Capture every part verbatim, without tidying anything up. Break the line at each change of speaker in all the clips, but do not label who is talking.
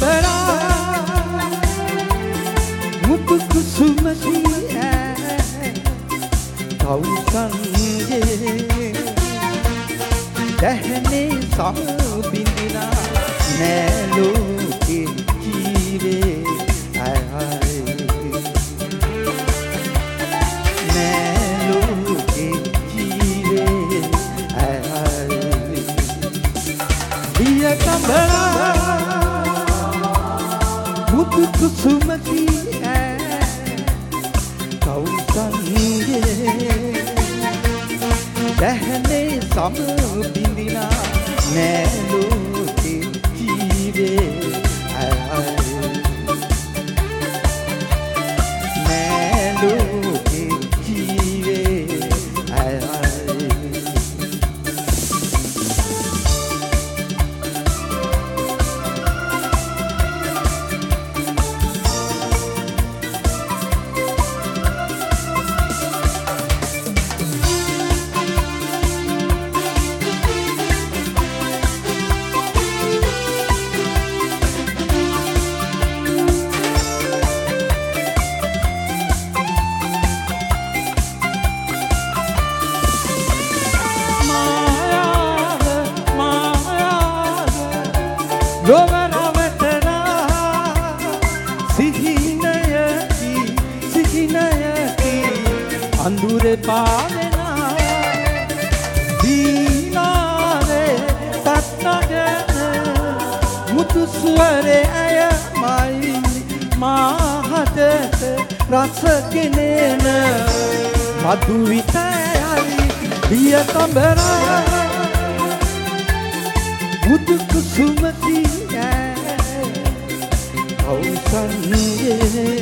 තඹරා මුතු කුසුමති කවුසන්ගේ දැහනේ සම්බින්දිනා නෑ ලෝකේ ජීවේ අය අය නෑ ලෝකේ ජීවේ අය අය දිය තඹරා මුතු කුසුමති දැහනේ සම්බින්දිනා නෑ ලෝකේ ජීවේ අය අය නෑ ලෝකේ ජීවේ අය අය ලොවරවටනා සිහිනයකි සිහිනයකි අඳුරේ පාවෙනා දීනාවේ තත්නගෙන මුතු ස්වරේ අයමයි මාහතට රසගෙනෙන මధు විතයයි දිය තඹරා මුතු කුසුමති කවුසන්ගේ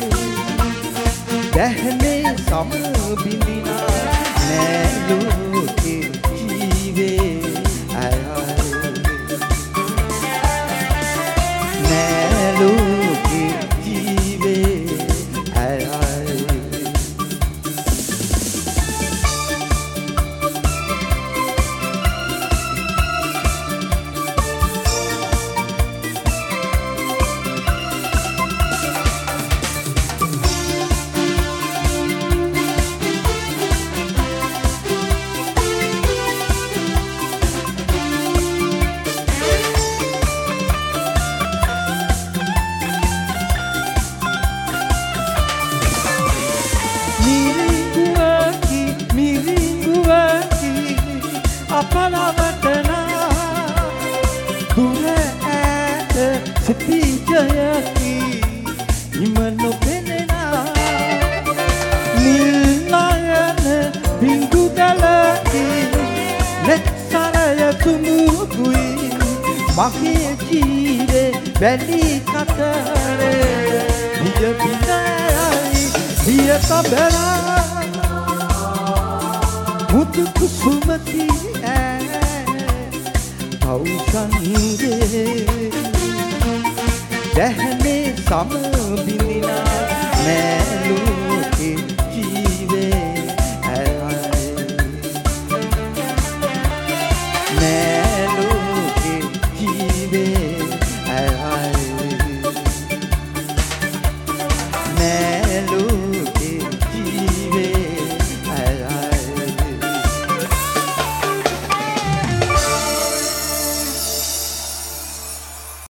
දැහනේ සම්බින්දිනා නෑ ලෝකේ ජීවේ අය අය නෑ ලෝකේ ජීවේ අය අය අපලවටනා දුර ඈත සිටිජයකි හිම නොපෙනෙනා නිල්නයන බිඳු දැලකි නෙත්සරය තුමුකුයි මගේ ජීවේ වැලි කතරේ දිය පිටයි දිය තඹරා මුතු කුසුමති කවුසන්ගේ දැහනේ සම්බින්දිනා නෑ